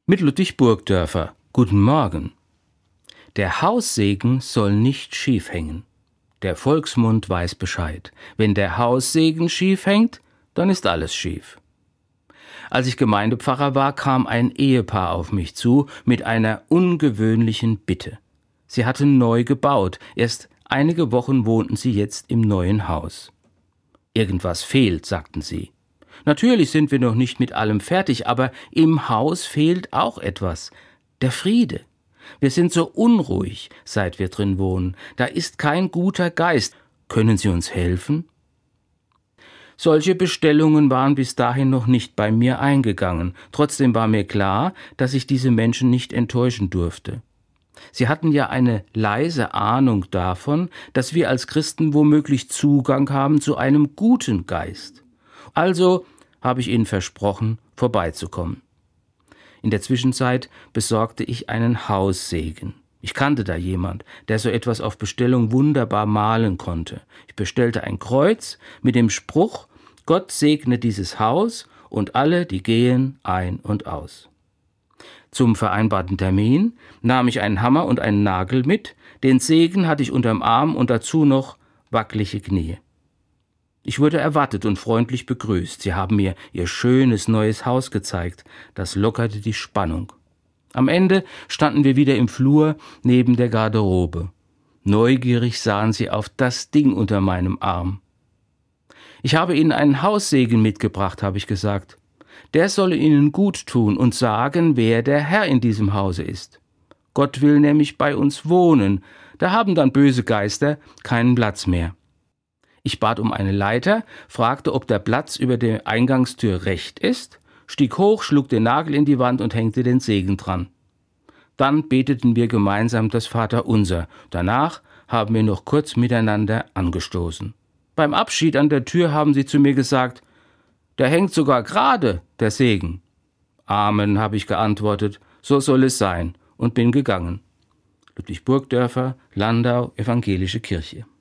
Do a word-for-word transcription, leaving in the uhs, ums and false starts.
Mit Ludwig Burgdörfer. Guten Morgen. Der Haussegen soll nicht schief hängen. Der Volksmund weiß Bescheid. Wenn der Haussegen schief hängt, dann ist alles schief. Als ich Gemeindepfarrer war, kam ein Ehepaar auf mich zu mit einer ungewöhnlichen Bitte. Sie hatten neu gebaut. Erst einige Wochen wohnten sie jetzt im neuen Haus. Irgendwas fehlt, sagten sie. Natürlich sind wir noch nicht mit allem fertig, aber im Haus fehlt auch etwas. Der Friede. Wir sind so unruhig, seit wir drin wohnen. Da ist kein guter Geist. Können Sie uns helfen? Solche Bestellungen waren bis dahin noch nicht bei mir eingegangen. Trotzdem war mir klar, dass ich diese Menschen nicht enttäuschen durfte. Sie hatten ja eine leise Ahnung davon, dass wir als Christen womöglich Zugang haben zu einem guten Geist. Also habe ich ihnen versprochen, vorbeizukommen. In der Zwischenzeit besorgte ich einen Haussegen. Ich kannte da jemand, der so etwas auf Bestellung wunderbar malen konnte. Ich bestellte ein Kreuz mit dem Spruch: Gott segne dieses Haus und alle, die gehen ein und aus. Zum vereinbarten Termin nahm ich einen Hammer und einen Nagel mit. Den Segen hatte ich unterm Arm und dazu noch wackelige Knie. Ich wurde erwartet und freundlich begrüßt. Sie haben mir ihr schönes neues Haus gezeigt. Das lockerte die Spannung. Am Ende standen wir wieder im Flur neben der Garderobe. Neugierig sahen sie auf das Ding unter meinem Arm. Ich habe Ihnen einen Haussegen mitgebracht, habe ich gesagt. Der solle Ihnen gut tun und sagen, wer der Herr in diesem Hause ist. Gott will nämlich bei uns wohnen. Da haben dann böse Geister keinen Platz mehr. Ich bat um eine Leiter, fragte, ob der Platz über der Eingangstür recht ist, stieg hoch, schlug den Nagel in die Wand und hängte den Segen dran. Dann beteten wir gemeinsam das Vaterunser. Danach haben wir noch kurz miteinander angestoßen. Beim Abschied an der Tür haben sie zu mir gesagt: Der hängt sogar gerade, der Segen. Amen, habe ich geantwortet, so soll es sein, und bin gegangen. Ludwig Burgdörfer, Landau, Evangelische Kirche.